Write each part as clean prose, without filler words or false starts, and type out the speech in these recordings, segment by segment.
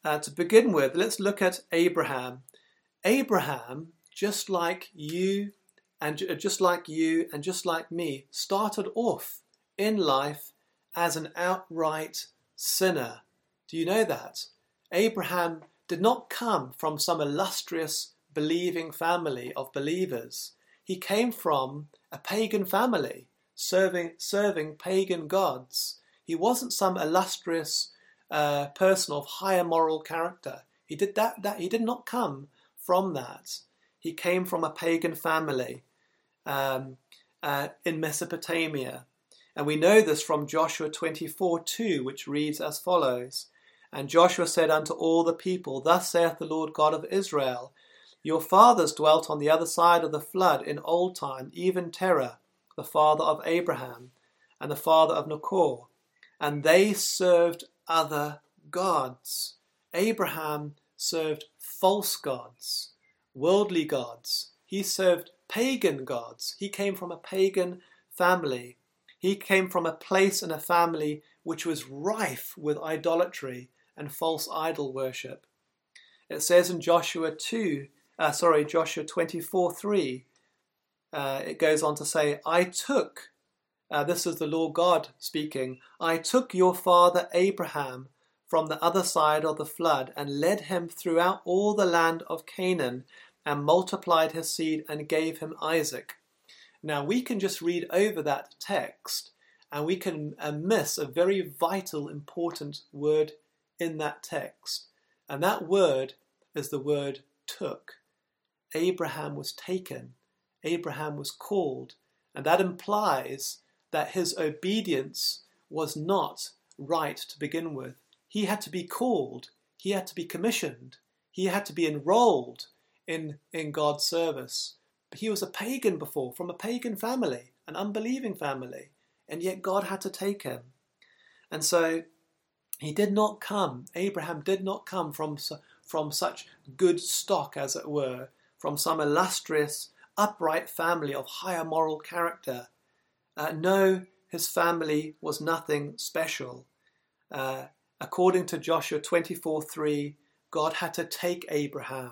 To begin with, let's look at Abraham. Abraham, just like you and just like me, started off in life as an outright sinner. Do you know that? Abraham did not come from some illustrious believing family of believers. He came from a pagan family, serving pagan gods. He wasn't some illustrious person of higher moral character. He did not come from that. He came from a pagan family in Mesopotamia. And we know this from Joshua 24:2, which reads as follows. And Joshua said unto all the people, Thus saith the Lord God of Israel, Your fathers dwelt on the other side of the flood in old time, even Terah, the father of Abraham, and the father of Nachor, and they served other gods. Abraham served false gods, worldly gods. He served pagan gods. He came from a pagan family. He came from a place and a family which was rife with idolatry and false idol worship. It says in Joshua 24:3, it goes on to say, this is the Lord God speaking, I took your father Abraham from the other side of the flood and led him throughout all the land of Canaan and multiplied his seed and gave him Isaac. Now we can just read over that text and we can miss a very vital, important word in that text. And that word is the word took. Abraham was taken. Abraham was called. And that implies that his obedience was not right to begin with. He had to be called. He had to be commissioned. He had to be enrolled in God's service. But he was a pagan before, from a pagan family, an unbelieving family. And yet God had to take him. And so Abraham did not come from such good stock, as it were, from some illustrious, upright family of higher moral character. No, his family was nothing special. According to Joshua 24:3, God had to take Abraham.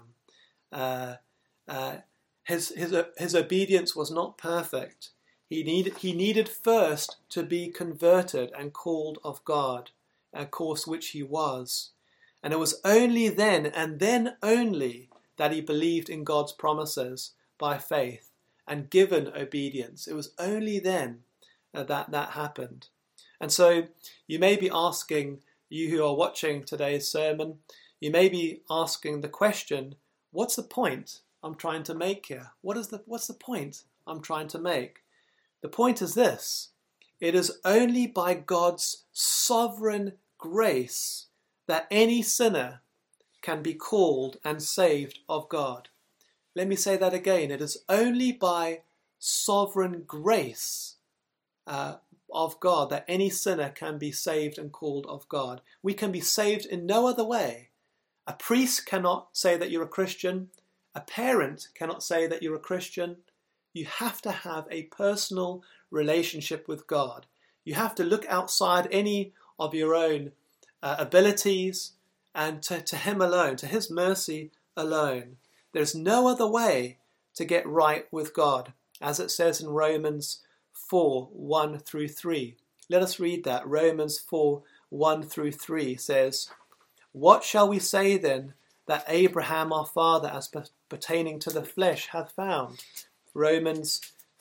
His obedience was not perfect. He needed first to be converted and called of God, a course which he was. And it was only then, and then only, that he believed in God's promises by faith and given obedience. It was only then that happened. And so you may be asking, you who are watching today's sermon, you may be asking the question, what's the point I'm trying to make here? What's the point I'm trying to make? The point is this: it is only by God's sovereign grace that any sinner can be called and saved of God. Let me say that again. It is only by sovereign grace of God that any sinner can be saved and called of God. We can be saved in no other way. A priest cannot say that you're a Christian. A parent cannot say that you're a Christian. You have to have a personal relationship with God. You have to look outside any of your own abilities and to him alone, to his mercy alone. There's no other way to get right with God, as it says in Romans 4:1-3. Let us read that. Romans 4:1-3 says, What shall we say then that Abraham our father as pertaining to the flesh hath found? Romans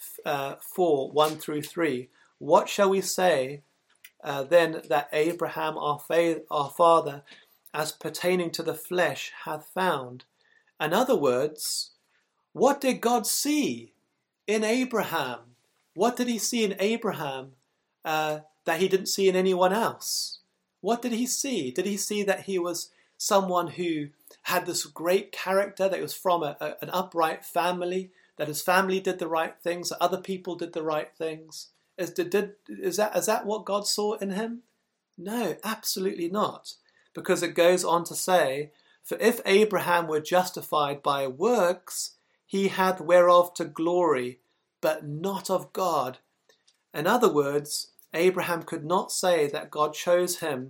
4:1-3. What shall we say then that Abraham our father as pertaining to the flesh hath found? In other words, what did God see in Abraham? What did he see in Abraham that he didn't see in anyone else? What did he see? Did he see that he was someone who had this great character, that he was from an upright family, that his family did the right things, that other people did the right things? Is that what God saw in him? No, absolutely not. Because it goes on to say, For if Abraham were justified by works, he hath whereof to glory, but not of God. In other words, Abraham could not say that God chose him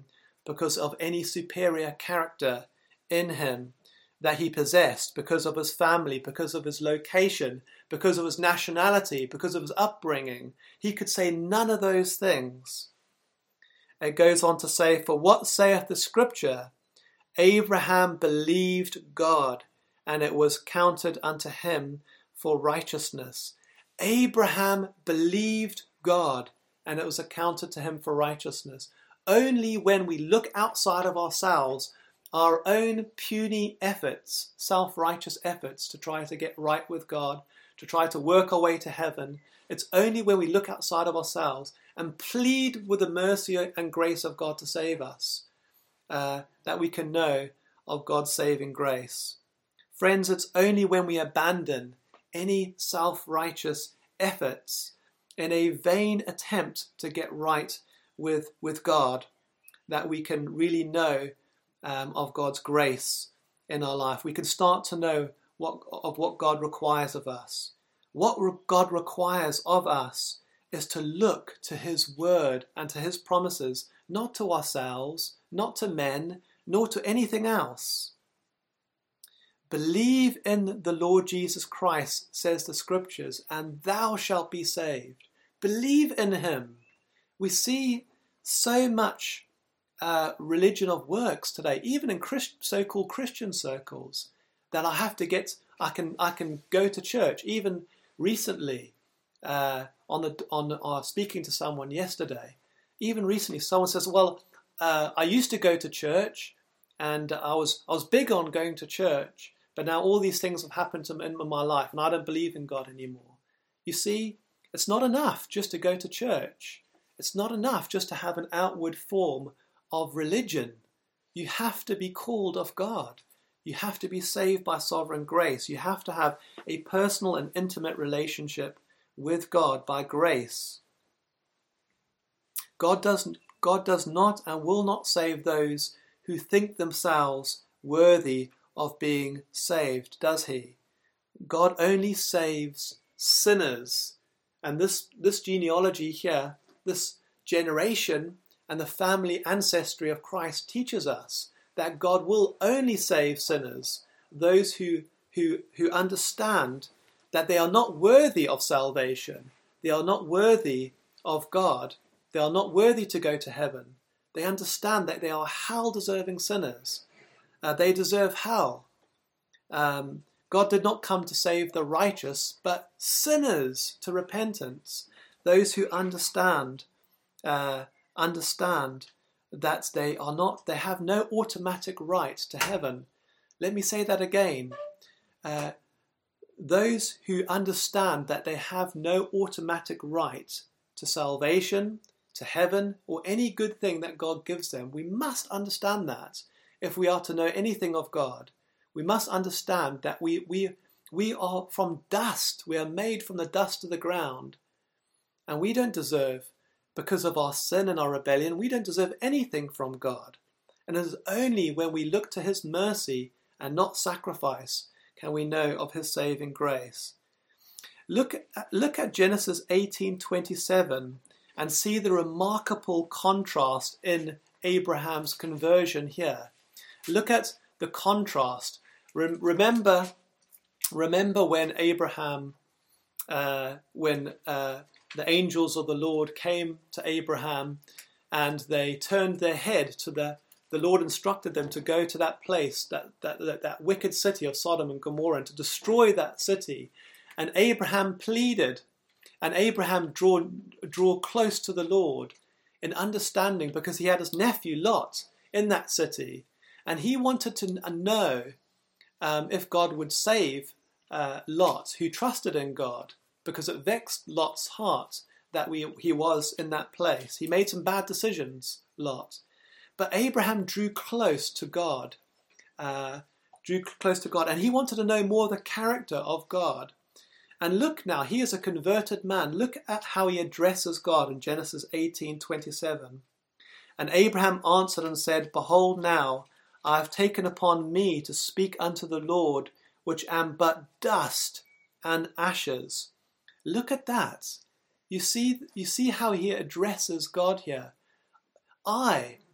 because of any superior character in him that he possessed, because of his family, because of his location, because of his nationality, because of his upbringing. He could say none of those things. It goes on to say, "For what saith the scripture? Abraham believed God, and it was counted unto him for righteousness." Abraham believed God, and it was accounted to him for righteousness. Only when we look outside of ourselves, our own puny efforts, self-righteous efforts to try to get right with God, to try to work our way to heaven, it's only when we look outside of ourselves and plead with the mercy and grace of God to save us, that we can know of God's saving grace. Friends, it's only when we abandon any self-righteous efforts in a vain attempt to get right with God that we can really know of God's grace in our life. We can start to know what God requires of us. What God requires of us is to look to his word and to his promises, not to ourselves, not to men, nor to anything else. Believe in the Lord Jesus Christ, says the scriptures, and thou shalt be saved. Believe in him. We see so much religion of works today, even in so-called Christian circles, that I can go to church. Even recently, speaking to someone yesterday, even recently, someone says, "Well, I used to go to church, and I was big on going to church, but now all these things have happened to me in my life, and I don't believe in God anymore." You see, it's not enough just to go to church. It's not enough just to have an outward form of religion. You have to be called of God. You have to be saved by sovereign grace. You have to have a personal and intimate relationship with God by grace. God does not and will not save those who think themselves worthy of being saved, does he? God only saves sinners. And this genealogy here, this generation and the family ancestry of Christ teaches us that God will only save sinners, those who understand that they are not worthy of salvation. They are not worthy of God. They are not worthy to go to heaven. They understand that they are hell-deserving sinners. They deserve hell. God did not come to save the righteous, but sinners to repentance. Those who understand that they have no automatic right to heaven. Let me say that again. Those who understand that they have no automatic right to salvation, to heaven, or any good thing that God gives them, we must understand that if we are to know anything of God. We must understand that we are from dust. We are made from the dust of the ground. And we don't deserve, because of our sin and our rebellion, we don't deserve anything from God. And it is only when we look to his mercy and not sacrifice can we know of his saving grace. Look at Genesis 18:27 and see the remarkable contrast in Abraham's conversion here. Look at the contrast. Remember when Abraham, when the angels of the Lord came to Abraham and they turned their head to the Lord instructed them to go to that place, that wicked city of Sodom and Gomorrah, and to destroy that city. And Abraham pleaded, and Abraham drew close to the Lord in understanding, because he had his nephew Lot in that city, and he wanted to know if God would save Lot, who trusted in God, because it vexed Lot's heart that he was in that place. He made some bad decisions, Lot. But Abraham drew close to God, and he wanted to know more of the character of God. And look now, he is a converted man. Look at how he addresses God in Genesis 18:27. And Abraham answered and said, Behold now, I have taken upon me to speak unto the Lord, which am but dust and ashes. Look at that. You see how he addresses God here. I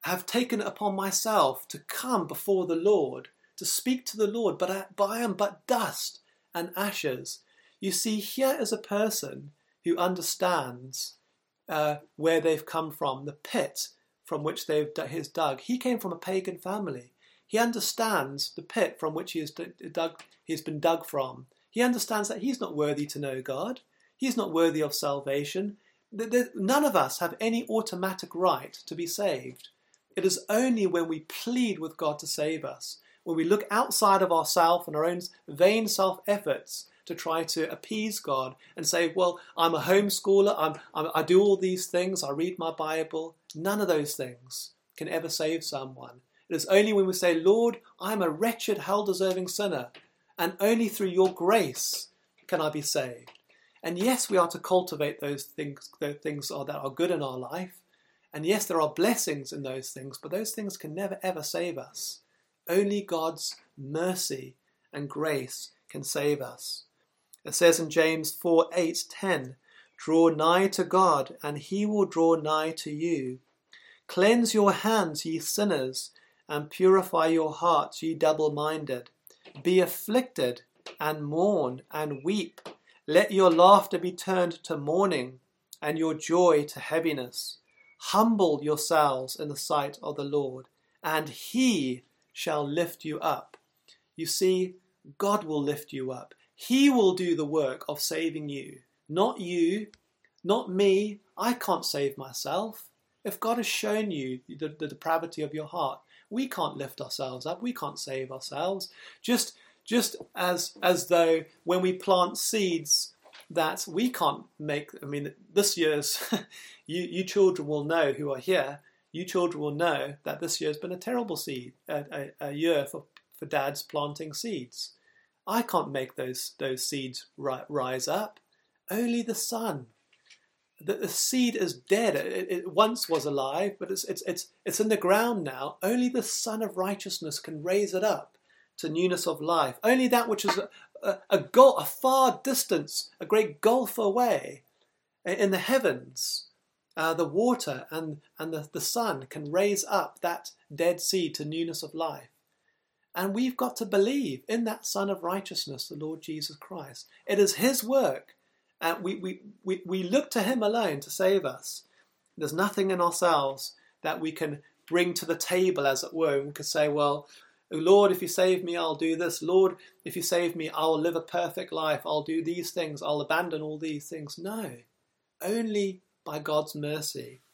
have taken it upon myself to come before the Lord, to speak to the Lord, but I am but dust and ashes. You see, here is a person who understands where they've come from, the pit from which he's dug. He came from a pagan family. He understands the pit from which he's been dug from. He understands that he's not worthy to know God. He's not worthy of salvation. None of us have any automatic right to be saved. It is only when we plead with God to save us, when we look outside of ourselves and our own vain self-efforts to try to appease God and say, well, I'm a homeschooler, I do all these things, I read my Bible. None of those things can ever save someone. It is only when we say, Lord, I'm a wretched, hell-deserving sinner, and only through your grace can I be saved. And yes, we are to cultivate those things that are good in our life. And yes, there are blessings in those things, but those things can never ever save us. Only God's mercy and grace can save us. It says in James 4:8-10, draw nigh to God, and he will draw nigh to you. Cleanse your hands, ye sinners, and purify your hearts, ye double-minded. Be afflicted, and mourn, and weep. Let your laughter be turned to mourning, and your joy to heaviness. Humble yourselves in the sight of the Lord, and he shall lift you up. You see, God will lift you up. He will do the work of saving you. Not you, not me. I can't save myself. If God has shown you the depravity of your heart, we can't lift ourselves up. We can't save ourselves. Just as though when we plant seeds that we can't make. I mean, this year's, you children will know who are here, you children will know that this year's been a terrible a year for dads planting seeds. I can't make those seeds rise up. Only the Son. The seed is dead. It once was alive, but it's in the ground now. Only the Son of Righteousness can raise it up to newness of life. Only that which is a far distance, a great gulf away in the heavens, the water and the sun can raise up that dead seed to newness of life. And we've got to believe in that Son of Righteousness, the Lord Jesus Christ. It is his work. And we look to him alone to save us. There's nothing in ourselves that we can bring to the table, as it were. We could say, well, Lord, if you save me, I'll do this. Lord, if you save me, I'll live a perfect life. I'll do these things. I'll abandon all these things. No, only by God's mercy